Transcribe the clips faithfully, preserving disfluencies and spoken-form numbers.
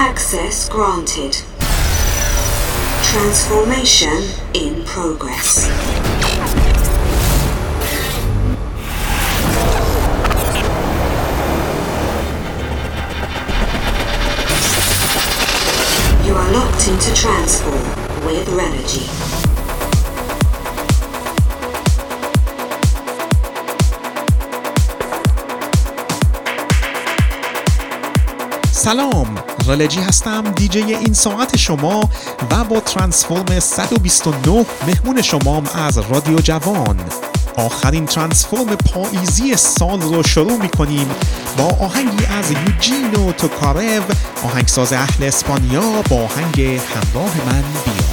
Access granted. Transformation in progress. You are locked into Transform with Renogy. سلام، رلجی هستم، دیجی این ساعت شما و با ترانسفورم صد و بیست و نه مهمون شمام از رادیو جوان. آخرین ترانسفورم پاییزی سال رو شروع می‌کنیم با آهنگی از یوجینو توکارو، آهنگساز اهل اسپانیا، با آهنگ همراه من بیا.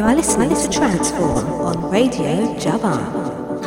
are listening to Transform on Radio Javan.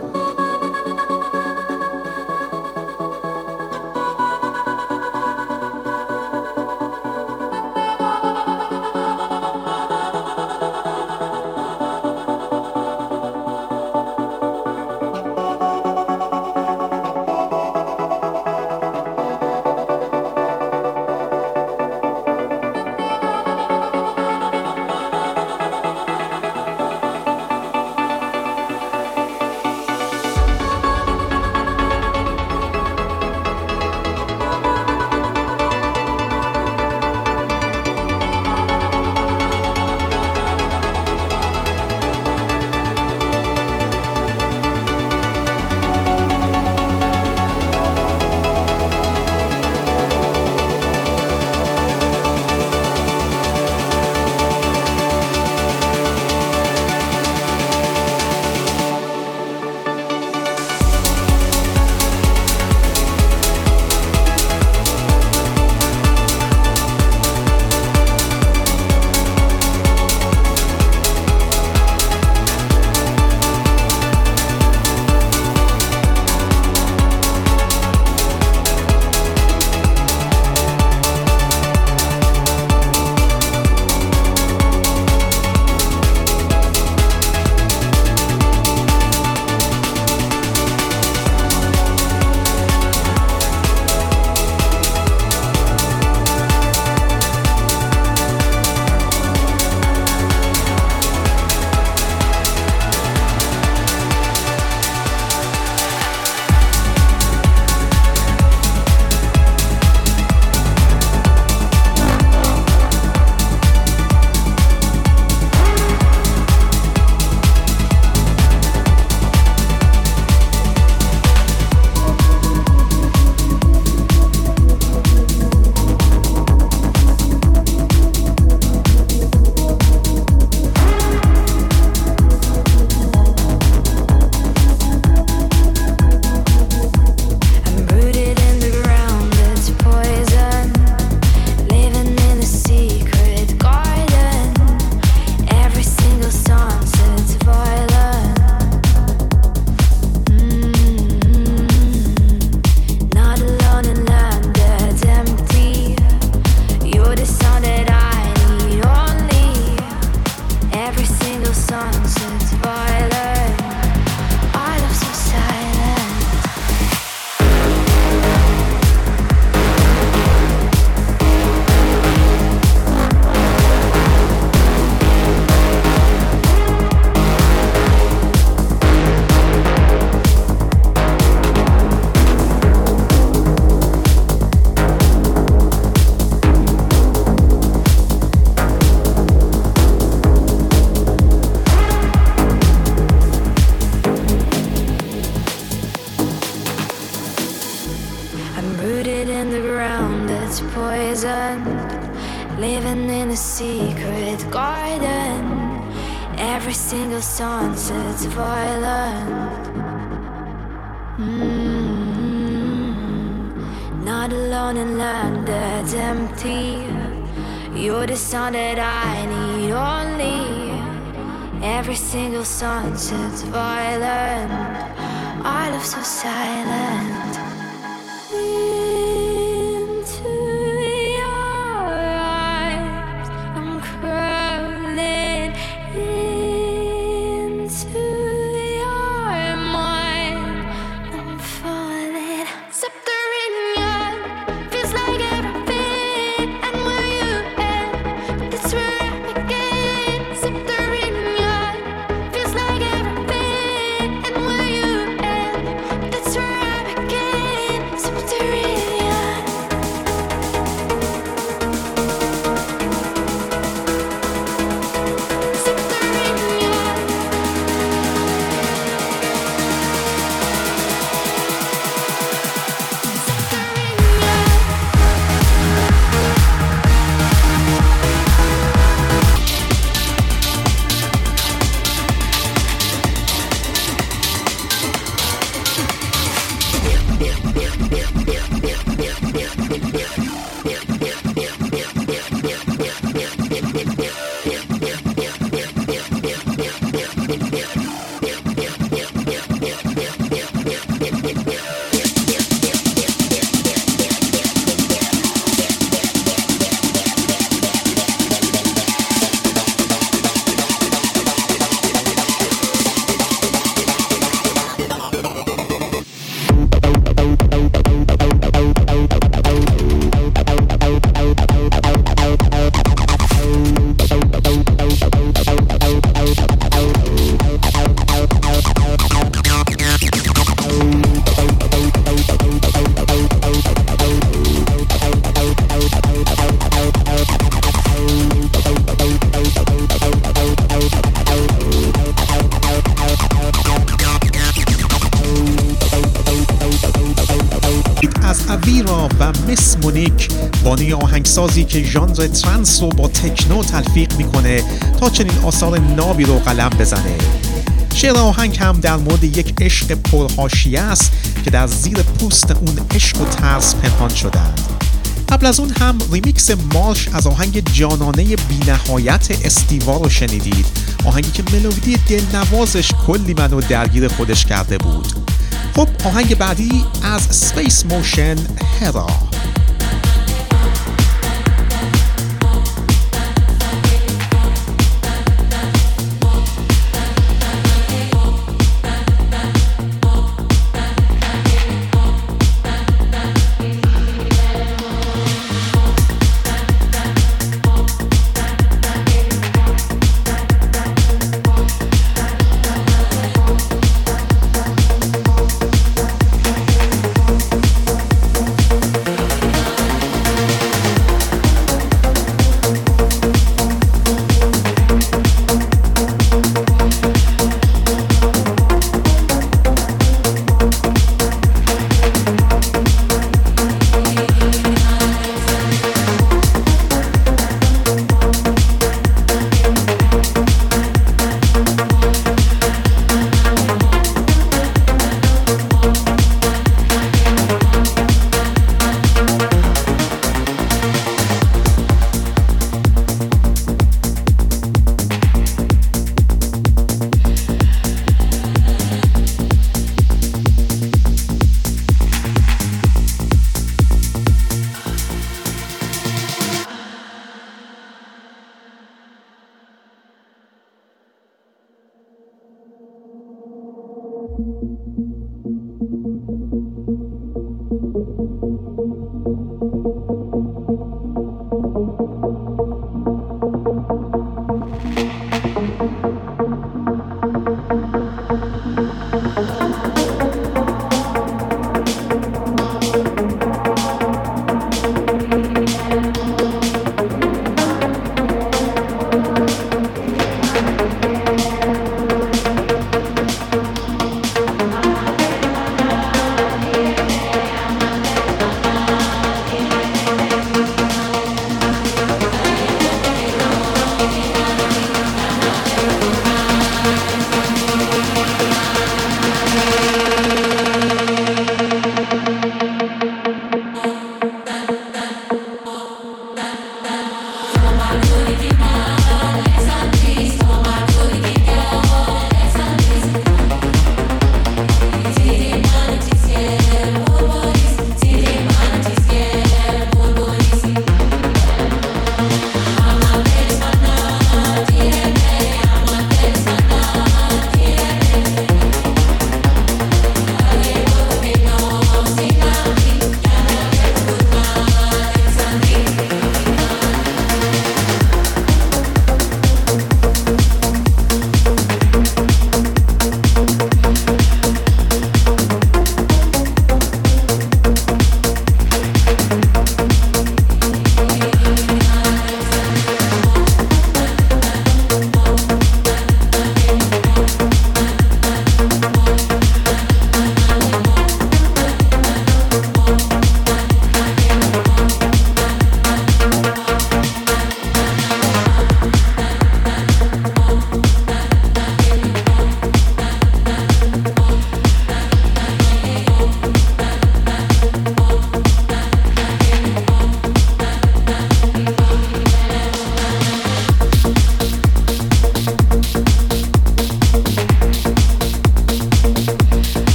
living in a secret garden. Every single sunset's violent. Mm-hmm. Not alone in land that's empty. You're the sun that I need only. Every single sunset's violent. I love so silent. That's where I began. میس مونیک، بانوی آهنگسازی که ژانر ترنس رو با تکنو تلفیق میکنه تا چنین آثار نابی رو قلم بزنه. شعر آهنگ هم در مورد یک عشق پرحاشیه است که در زیر پوست اون عشق و ترس پنهان شدند. قبل از اون هم ریمیکس مارش از آهنگ جانانه بی‌نهایت استیوا رو شنیدید، آهنگی که ملودی دلنوازش کلی منو درگیر خودش کرده بود. خب آهنگ بعدی از سپیس موشن، هرا.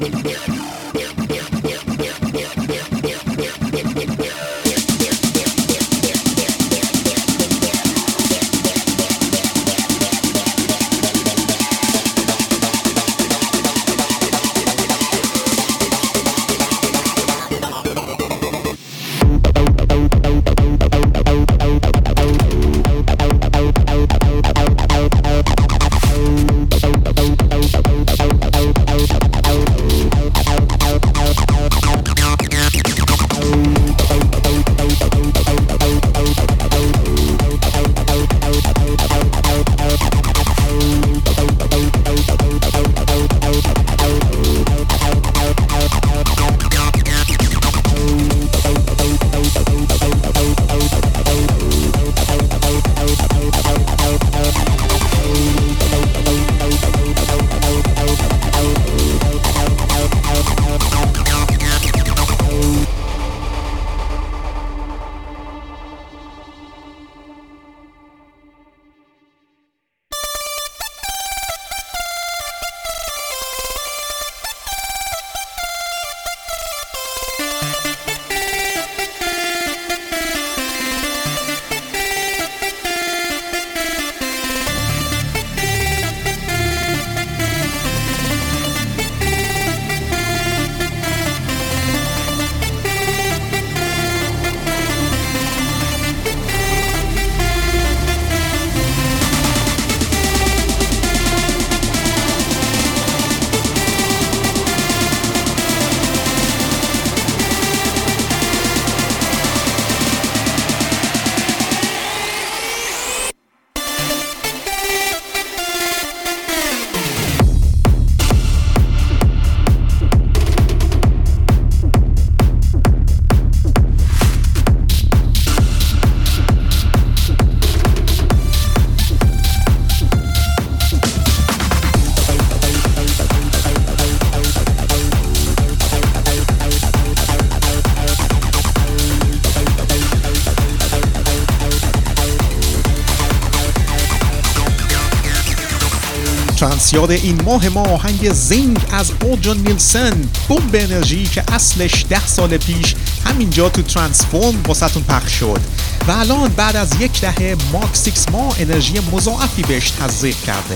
ترانس یاد این ماه ما آهنگ زینگ از اوجون نیلسن، بمب انرژی که اصلش ده سال پیش همینجا تو ترانسفورم واسهتون پخش شد و الان بعد از یک دهه مارک سیکس ما انرژی مضاعفی بهش تزریق کرده.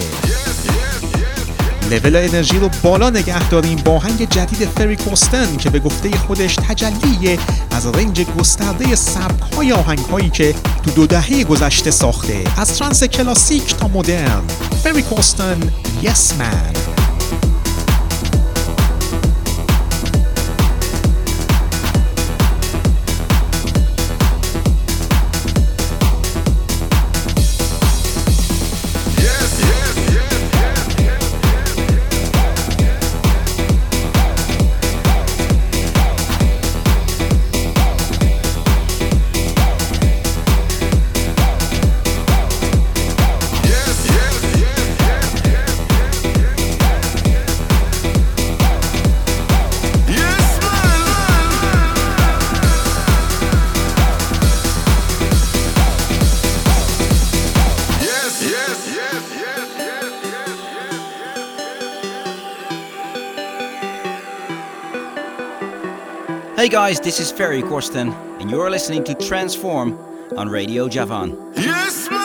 لول انرژی رو بالا نگه داریم با آهنگ جدید فری کوستن که به گفته خودش تجلیه از رنج گسترده سبک‌های آهنگ‌هایی که تو دو دهه گذشته ساخته، از ترانس کلاسیک تا مدرن. فری کوستن، یس من. Hey guys, this is Ferry Corsten, and you're listening to Transform on Radio Javan. Yes, man!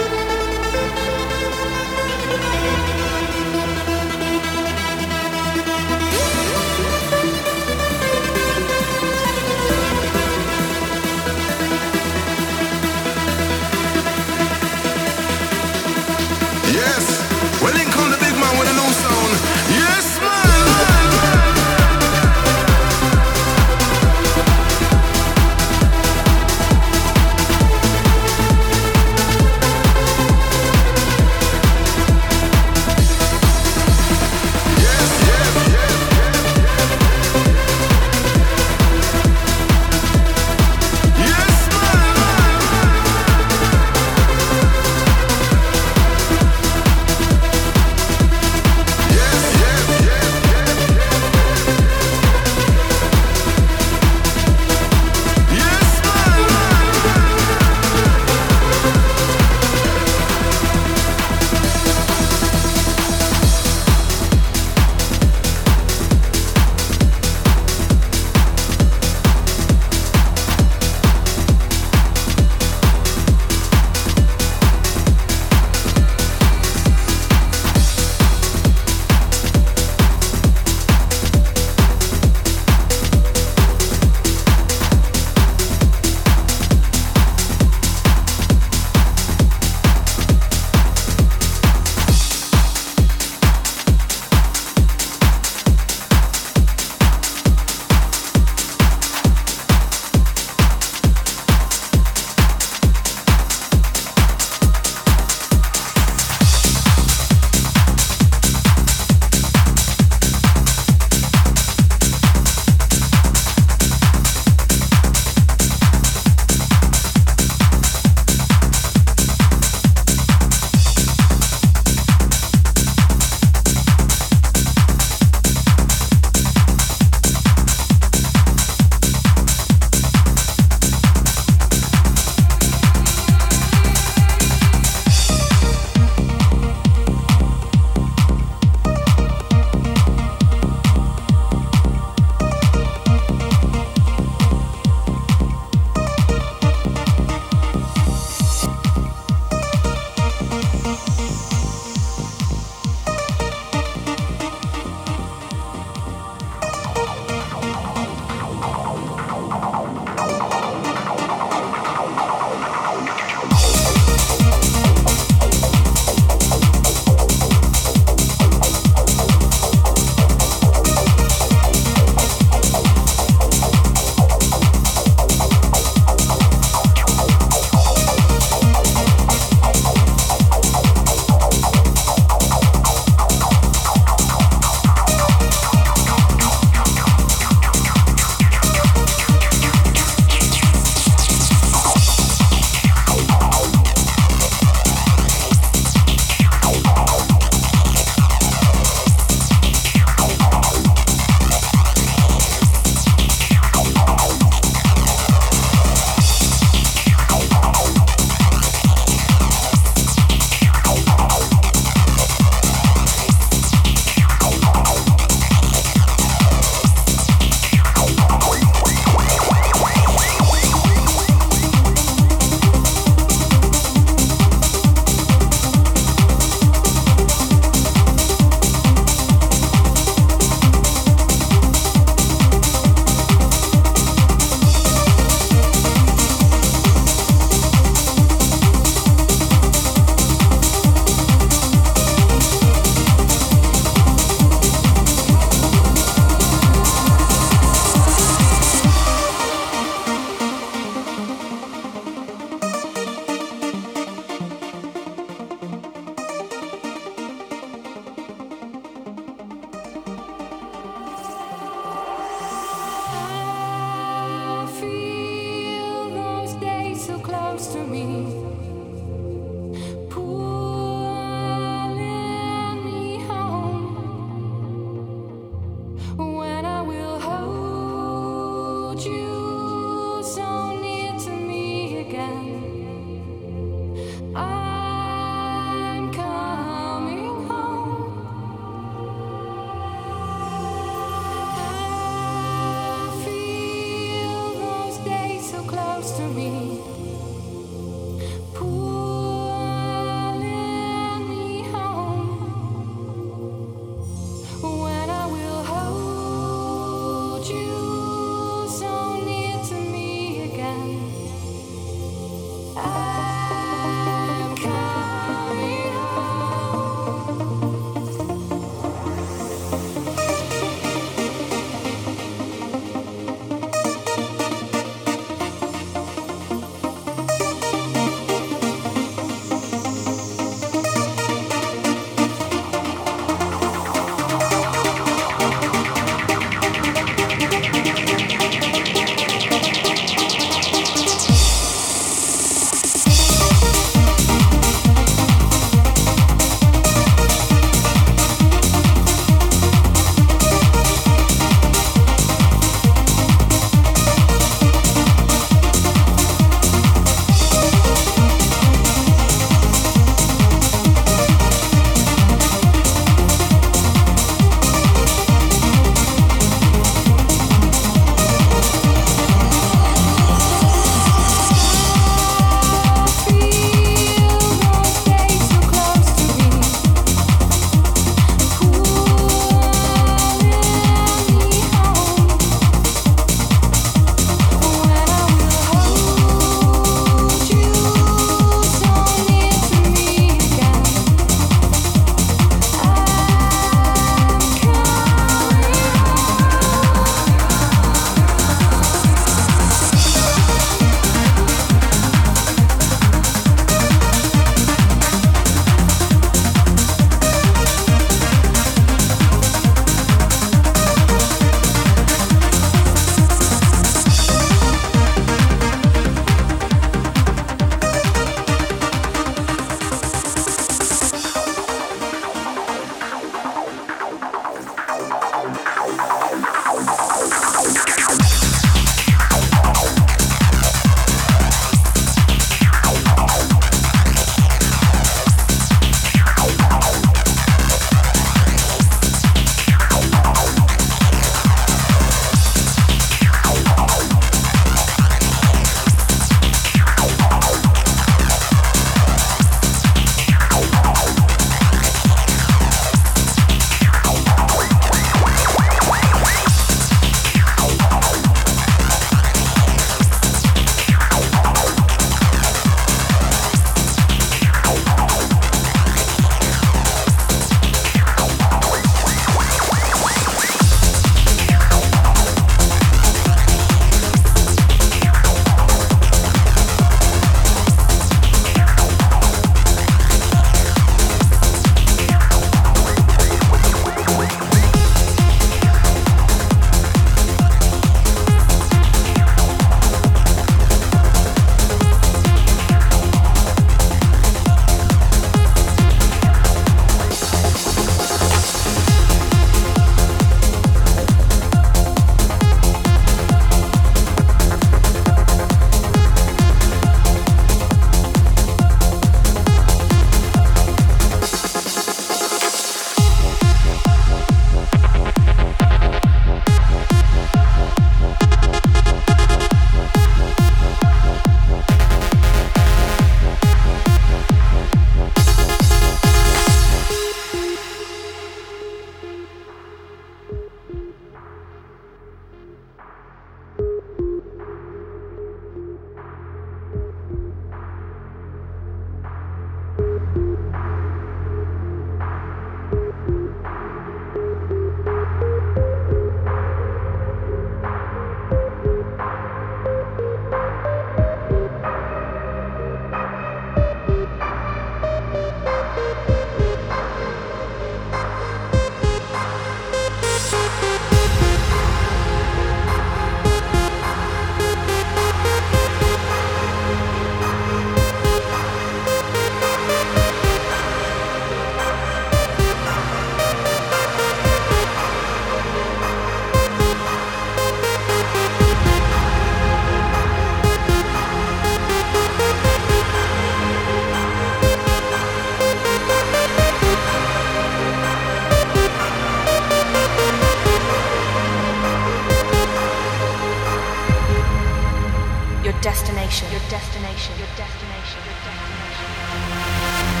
destination, your destination, your destination, your destination.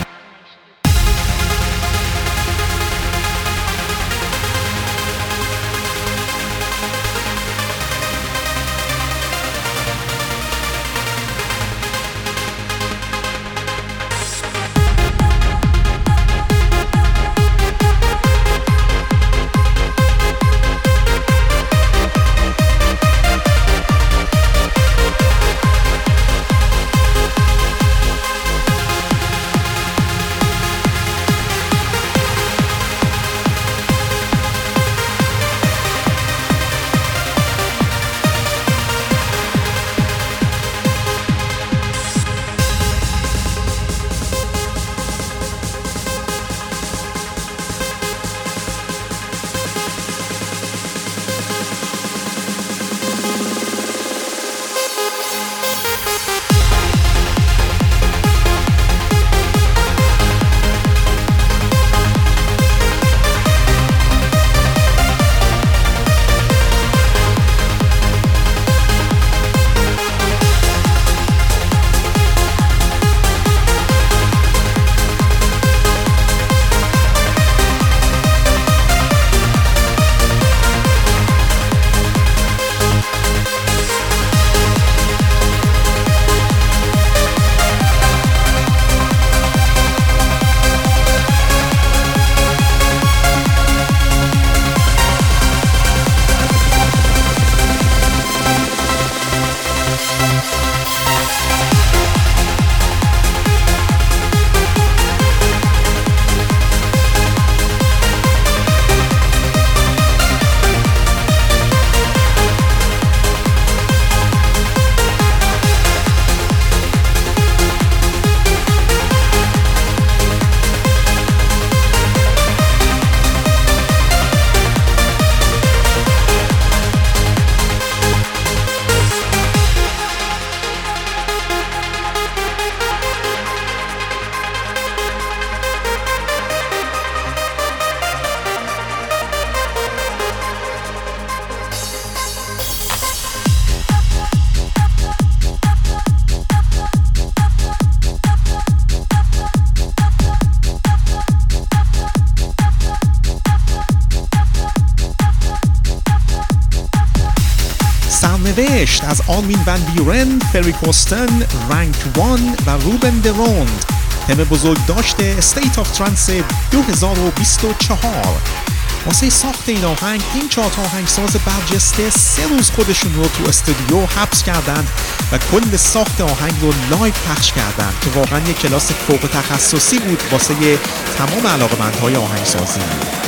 سرنوشت از آرمین ون بیورن، فری کوستن، رنک وان و روبن دروند، تم بزرگ داشته استیت آف ترانس دو هزار و بیست و چهار. واسه ساخت این آهنگ این چهار تا آهنگساز برجسته سه روز خودشون رو تو استودیو حبس کردن و کل ساخت آهنگ رو لایو پخش کردن که واقعا یک کلاس فوق تخصصی بود واسه تمام علاقه‌مندهای آهنگسازی.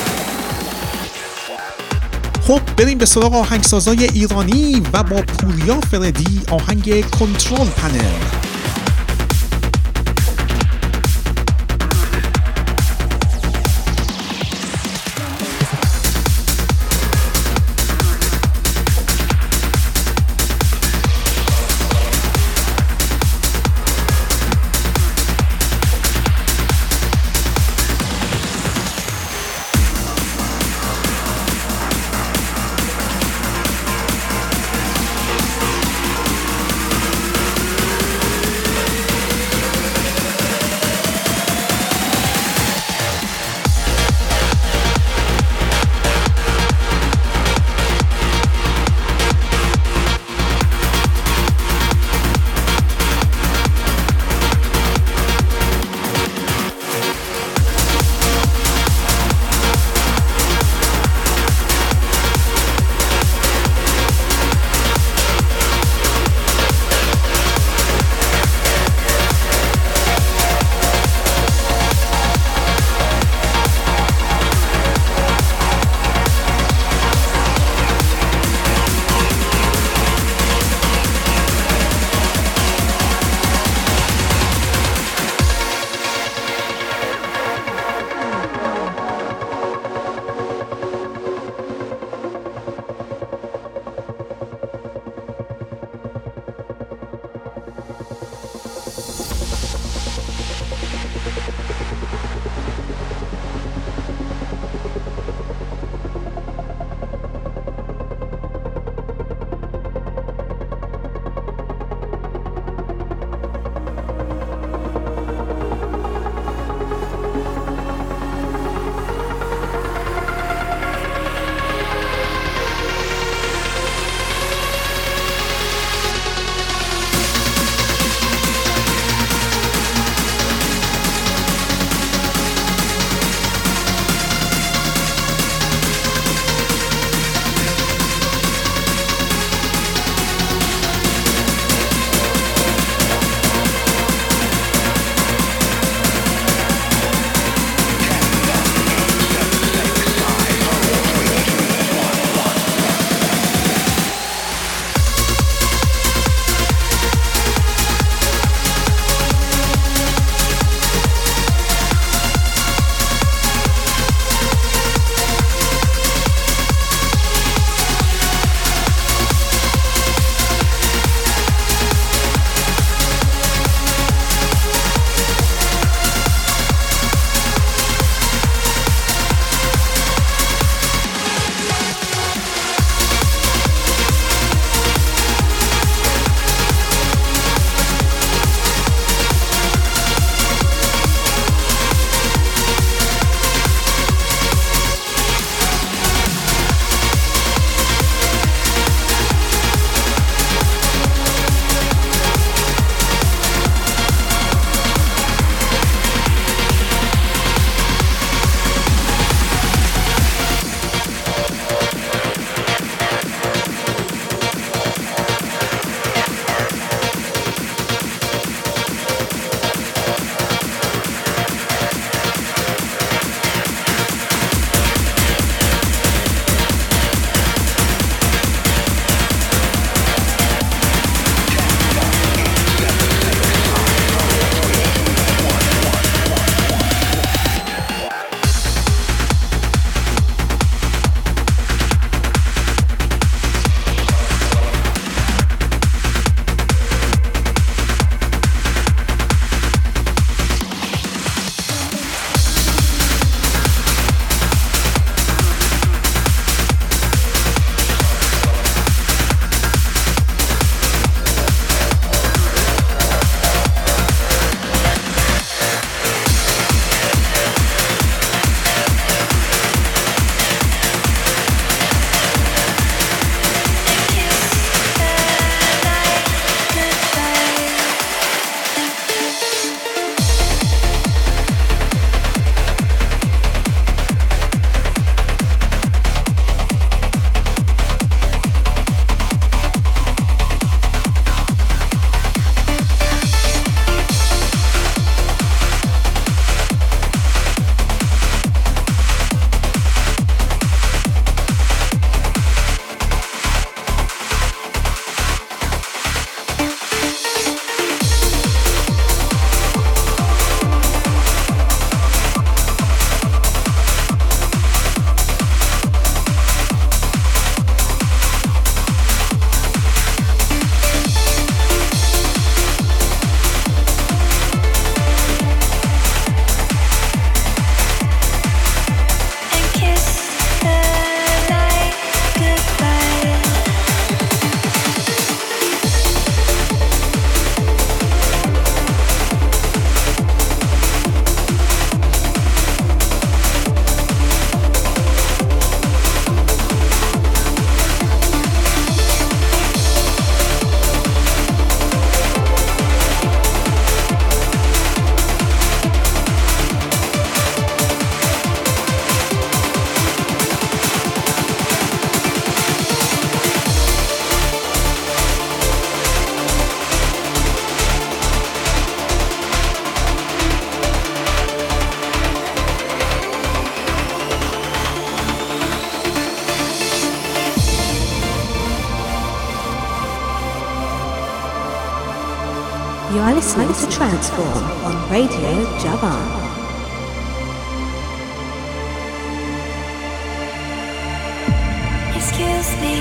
خب بریم به سراغ آهنگسازای ایرانی و با پوریا فردی آهنگ کنترل پنل. You are listening to Transform on Radio Javan. Excuse me,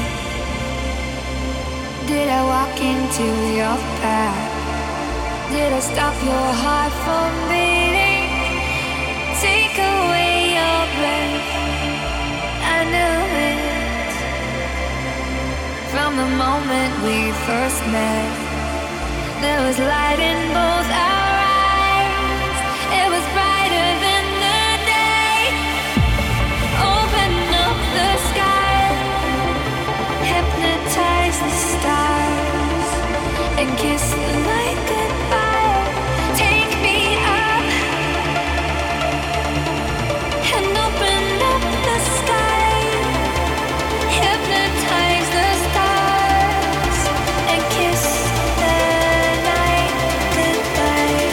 did I walk into your path? Did I stop your heart from beating? Take away your breath. I knew it from the moment we first met. There was light in both our eyes. It was brighter than the day. Open up the sky, hypnotize the stars, and kiss the night goodbye. Take me up and open up the sky, hypnotize the stars, and kiss the night goodbye.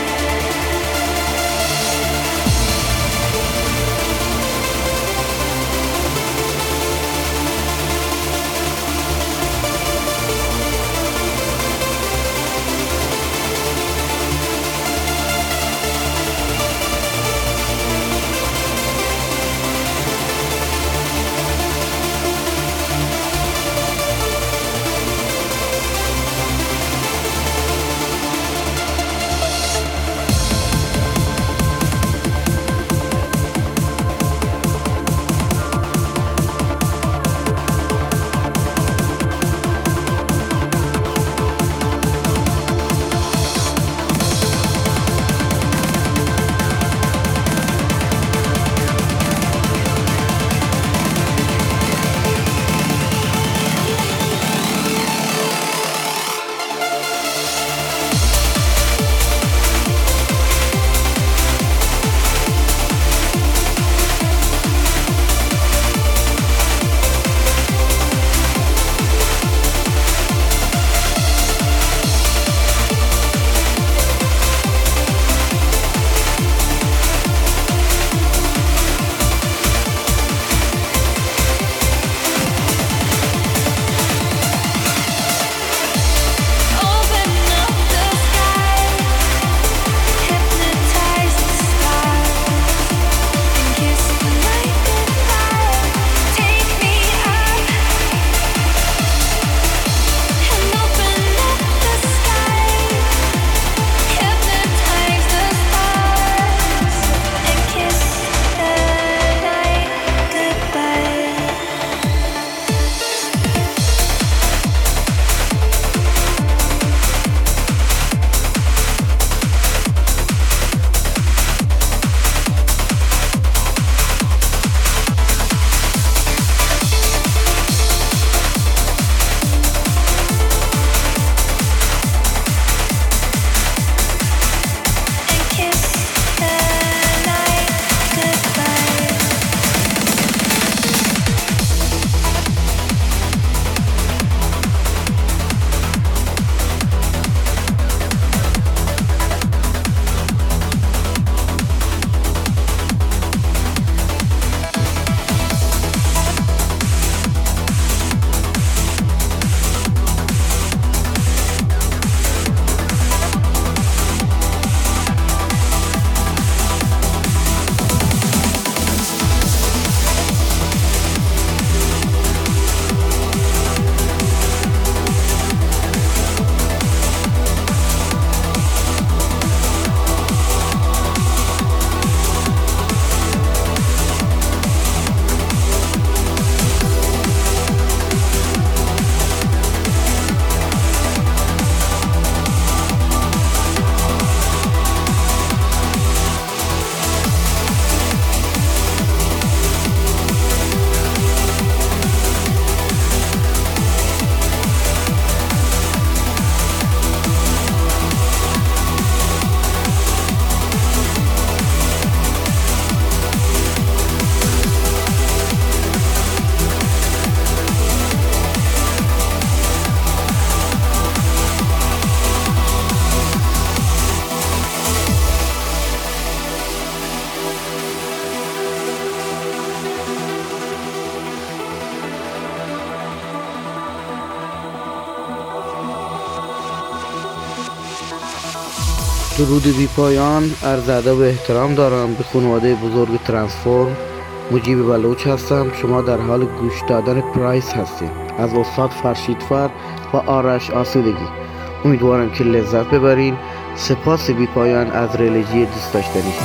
درود بی پایان، عرض ادب و احترام دارم به خانواده بزرگ ترانسفورم. مجیب بلوچ هستم. شما در حال گوش دادن پرایس هستید از استاد فرشیدفر و آرش آسودگی. امیدوارم که لذت ببرین. سپاس بی پایان از ریلیجی دوست داشتنی.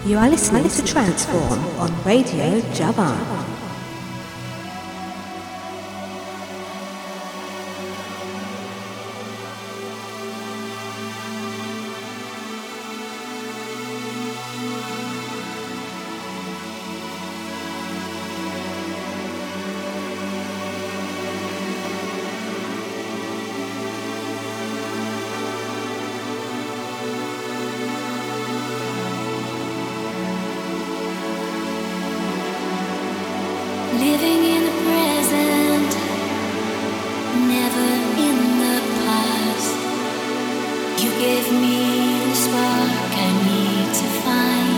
You are listening to Transform on Radio Javan. Living in the present, never in the past. You gave me the spark I need to find.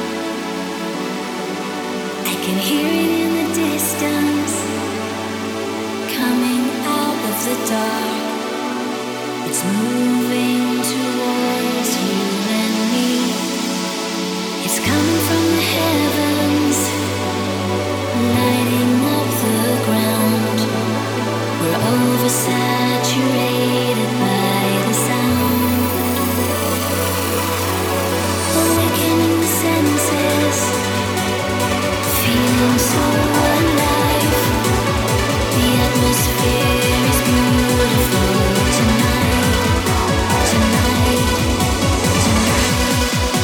I can hear it in the distance, coming out of the dark. It's moving towards you and me. It's coming from the heavens, lighting up the ground. We're oversaturated by the sound, awakening the senses, feeling so alive. The atmosphere is beautiful tonight, tonight, tonight,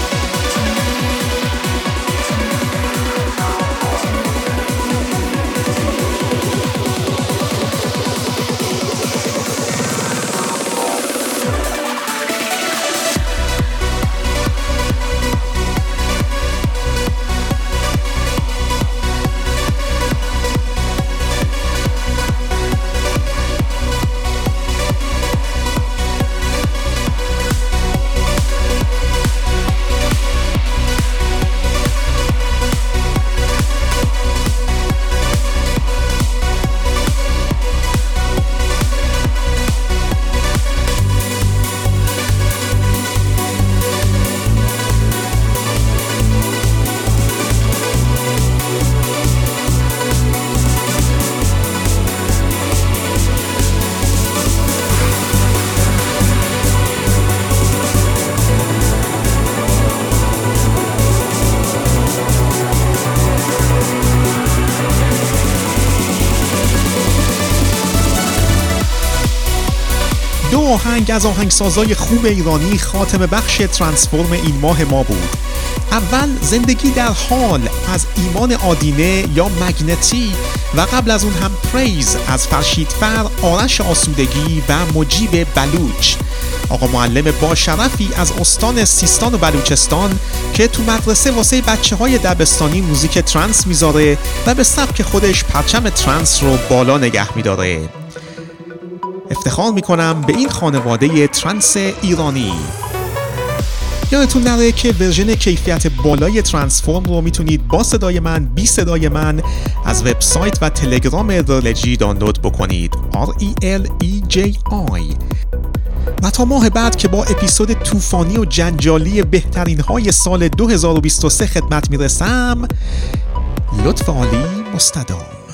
دو آهنگ از آهنگسازای خوب ایرانی خاتمه بخش ترانسفورم این ماه ما بود. اول زندگی در حال از ایمان آدینه یا مگنتی و قبل از اون هم پریز از فرشیدفر، آرش آسودگی و مجیب بلوچ. آقا معلم با شرفی از استان سیستان و بلوچستان که تو مدرسه واسه بچه های دبستانی موزیک ترانس میذاره و به سبک خودش پرچم ترانس رو بالا نگه میداره. افتخار میکنم به این خانواده ترانس ایرانی. یادتون نره که ورژن کیفیت بالای ترانسفورم رو میتونید با صدای من بی صدای من از وبسایت و تلگرام رلجی دانلود بکنید. آر ای ال ای جی آی. و تا ماه بعد که با اپیزود طوفانی و جنجالی بهترین های سال دو هزار و بیست و سه خدمت میرسم، لطف عالی مستدام.